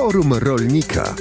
Forum Rolnika.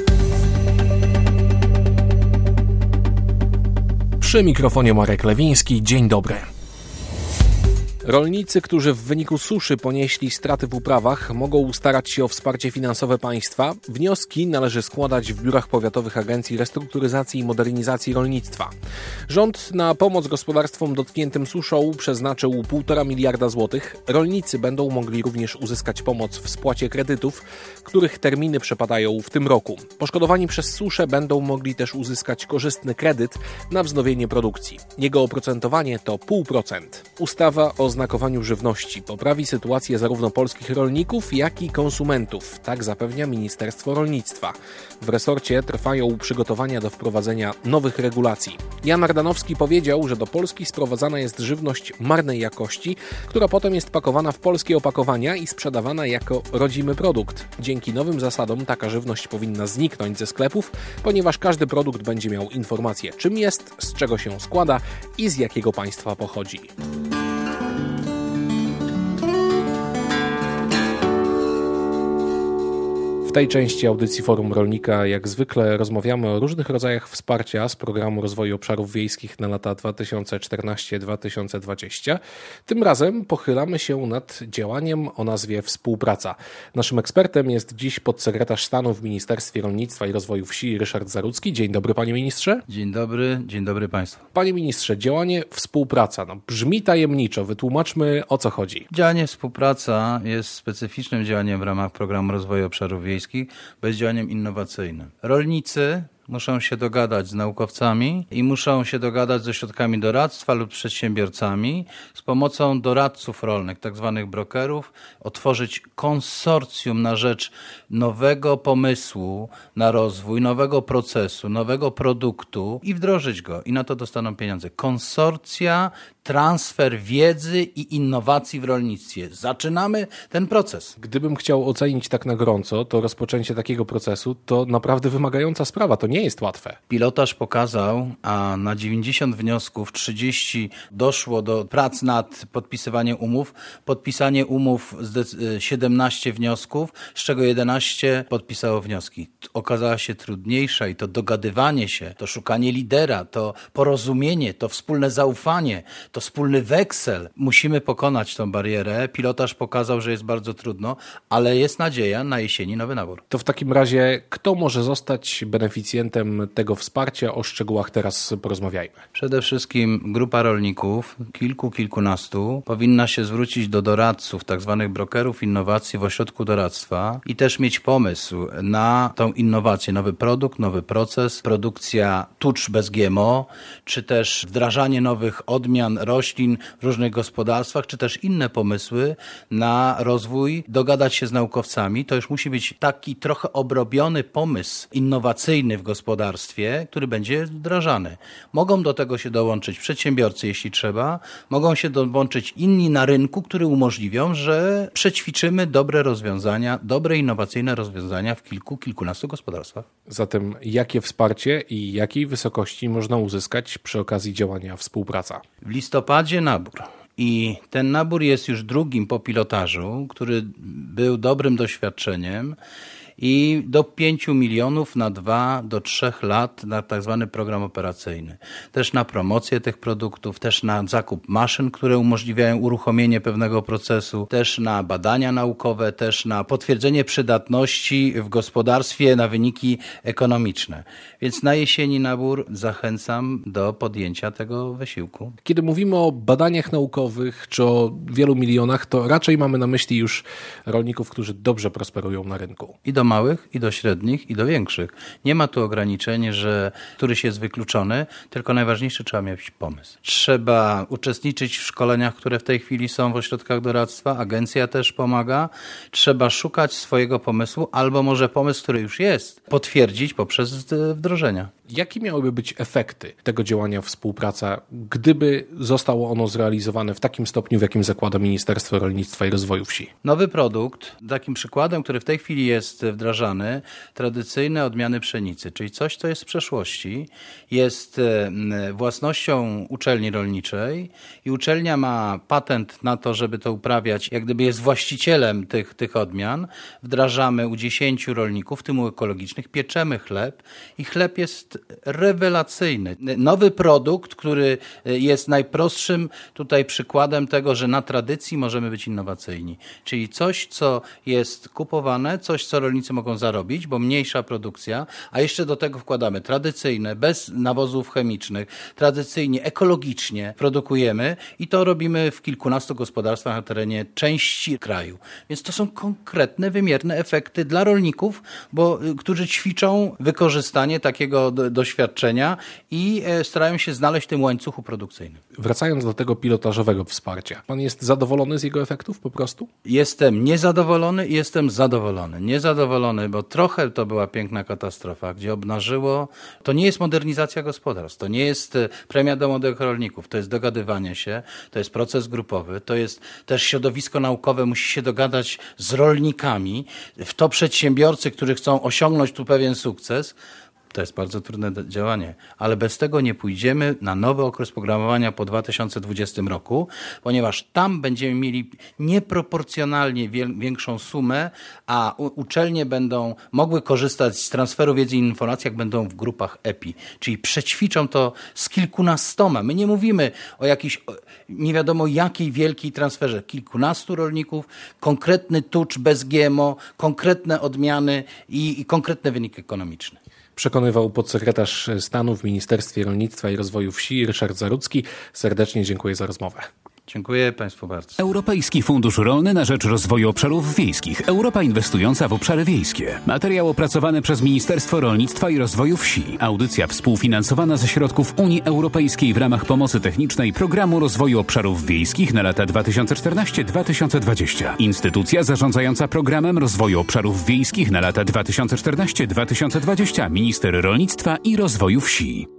Przy mikrofonie Marek Lewiński. Dzień dobry. Rolnicy, którzy w wyniku suszy ponieśli straty w uprawach, mogą starać się o wsparcie finansowe państwa. Wnioski należy składać w biurach powiatowych Agencji Restrukturyzacji i Modernizacji Rolnictwa. Rząd na pomoc gospodarstwom dotkniętym suszą przeznaczył 1,5 miliarda złotych. Rolnicy będą mogli również uzyskać pomoc w spłacie kredytów, których terminy przepadają w tym roku. Poszkodowani przez suszę będą mogli też uzyskać korzystny kredyt na wznowienie produkcji. Jego oprocentowanie to 0,5%. Ustawa o znakowaniu żywności poprawi sytuację zarówno polskich rolników, jak i konsumentów. Tak zapewnia Ministerstwo Rolnictwa. W resorcie trwają przygotowania do wprowadzenia nowych regulacji. Jan Ardanowski powiedział, że do Polski sprowadzana jest żywność marnej jakości, która potem jest pakowana w polskie opakowania i sprzedawana jako rodzimy produkt. Dzięki nowym zasadom taka żywność powinna zniknąć ze sklepów, ponieważ każdy produkt będzie miał informację, czym jest, z czego się składa i z jakiego państwa pochodzi. W tej części audycji Forum Rolnika jak zwykle rozmawiamy o różnych rodzajach wsparcia z Programu Rozwoju Obszarów Wiejskich na lata 2014-2020. Tym razem pochylamy się nad działaniem o nazwie Współpraca. Naszym ekspertem jest dziś podsekretarz stanu w Ministerstwie Rolnictwa i Rozwoju Wsi Ryszard Zarudzki. Dzień dobry, panie ministrze. Dzień dobry państwu. Panie ministrze, działanie Współpraca brzmi tajemniczo. Wytłumaczmy, o co chodzi. Działanie Współpraca jest specyficznym działaniem w ramach Programu Rozwoju Obszarów Wiejskich, bo jest działaniem innowacyjnym. Rolnicy muszą się dogadać z naukowcami i muszą się dogadać z ośrodkami doradztwa lub przedsiębiorcami z pomocą doradców rolnych, tak zwanych brokerów, otworzyć konsorcjum na rzecz nowego pomysłu na rozwój, nowego procesu, nowego produktu i wdrożyć go. I na to dostaną pieniądze. Konsorcja, transfer wiedzy i innowacji w rolnictwie. Zaczynamy ten proces. Gdybym chciał ocenić tak na gorąco, to rozpoczęcie takiego procesu to naprawdę wymagająca sprawa. To nie jest łatwe. Pilotaż pokazał, a na 90 wniosków 30 doszło do prac nad podpisywaniem umów. Podpisanie umów 17 wniosków, z czego 11 podpisało wnioski. Okazała się trudniejsza i to dogadywanie się, to szukanie lidera, to porozumienie, to wspólne zaufanie, to wspólny weksel. Musimy pokonać tą barierę. Pilotaż pokazał, że jest bardzo trudno, ale jest nadzieja na jesieni nowy nabór. To w takim razie kto może zostać beneficjentem tego wsparcia? O szczegółach teraz porozmawiajmy. Przede wszystkim grupa rolników, kilkunastu, powinna się zwrócić do doradców, tak zwanych brokerów innowacji w ośrodku doradztwa i też mieć pomysł na tą innowację, nowy produkt, nowy proces, produkcja tucz bez GMO, czy też wdrażanie nowych odmian roślin w różnych gospodarstwach, czy też inne pomysły na rozwój, dogadać się z naukowcami. To już musi być taki trochę obrobiony pomysł innowacyjny w gospodarstwie, który będzie wdrażany. Mogą do tego się dołączyć przedsiębiorcy, jeśli trzeba, mogą się dołączyć inni na rynku, które umożliwią, że przećwiczymy dobre rozwiązania, dobre innowacyjne rozwiązania w kilkunastu gospodarstwach. Zatem jakie wsparcie i jakiej wysokości można uzyskać przy okazji działania Współpraca? W listopadzie nabór. I ten nabór jest już drugim po pilotażu, który był dobrym doświadczeniem. I do 5 milionów na 2 do 3 lat na tak zwany program operacyjny. Też na promocję tych produktów, też na zakup maszyn, które umożliwiają uruchomienie pewnego procesu, też na badania naukowe, też na potwierdzenie przydatności w gospodarstwie na wyniki ekonomiczne. Więc na jesieni nabór zachęcam do podjęcia tego wysiłku. Kiedy mówimy o badaniach naukowych czy o wielu milionach, to raczej mamy na myśli już rolników, którzy dobrze prosperują na rynku. I do małych, i do średnich, i do większych. Nie ma tu ograniczeń, że któryś jest wykluczony, tylko najważniejsze, trzeba mieć pomysł. Trzeba uczestniczyć w szkoleniach, które w tej chwili są w ośrodkach doradztwa, agencja też pomaga. Trzeba szukać swojego pomysłu, albo może pomysł, który już jest, potwierdzić poprzez wdrożenia. Jakie miałyby być efekty tego działania współpraca, gdyby zostało ono zrealizowane w takim stopniu, w jakim zakłada Ministerstwo Rolnictwa i Rozwoju Wsi? Nowy produkt, takim przykładem, który w tej chwili jest wdrażany, tradycyjne odmiany pszenicy, czyli coś, co jest z przeszłości, jest własnością uczelni rolniczej i uczelnia ma patent na to, żeby to uprawiać, jak gdyby jest właścicielem tych odmian. Wdrażamy u 10 rolników, w tym u ekologicznych, pieczemy chleb i chleb jest rewelacyjny. Nowy produkt, który jest najprostszym tutaj przykładem tego, że na tradycji możemy być innowacyjni. Czyli coś, co jest kupowane, coś, co rolnicy mogą zarobić, bo mniejsza produkcja, a jeszcze do tego wkładamy tradycyjne, bez nawozów chemicznych, tradycyjnie, ekologicznie produkujemy i to robimy w kilkunastu gospodarstwach na terenie części kraju. Więc to są konkretne, wymierne efekty dla rolników, którzy ćwiczą wykorzystanie takiego doświadczenia i starają się znaleźć w tym łańcuchu produkcyjnym. Wracając do tego pilotażowego wsparcia, pan jest zadowolony z jego efektów po prostu? Jestem niezadowolony i jestem zadowolony. Niezadowolony, bo trochę to była piękna katastrofa, gdzie obnażyło, to nie jest modernizacja gospodarstw, to nie jest premia dla młodych rolników, to jest dogadywanie się, to jest proces grupowy, to jest też środowisko naukowe musi się dogadać z rolnikami, w to przedsiębiorcy, którzy chcą osiągnąć tu pewien sukces. To jest bardzo trudne działanie, ale bez tego nie pójdziemy na nowy okres programowania po 2020 roku, ponieważ tam będziemy mieli nieproporcjonalnie większą sumę, a uczelnie będą mogły korzystać z transferu wiedzy i informacji, jak będą w grupach EPI, czyli przećwiczą to z kilkunastoma. My nie mówimy o jakiejś nie wiadomo jakiej wielkiej transferze. Kilkunastu rolników, konkretny tucz bez GMO, konkretne odmiany i konkretne wyniki ekonomiczne. Przekonywał podsekretarz stanu w Ministerstwie Rolnictwa i Rozwoju Wsi Ryszard Zarudzki. Serdecznie dziękuję za rozmowę. Dziękuję Państwu bardzo. Europejski Fundusz Rolny na rzecz Rozwoju Obszarów Wiejskich. Europa inwestująca w obszary wiejskie. Materiał opracowany przez Ministerstwo Rolnictwa i Rozwoju Wsi. Audycja współfinansowana ze środków Unii Europejskiej w ramach pomocy technicznej Programu Rozwoju Obszarów Wiejskich na lata 2014-2020. Instytucja zarządzająca Programem Rozwoju Obszarów Wiejskich na lata 2014-2020. Minister Rolnictwa i Rozwoju Wsi.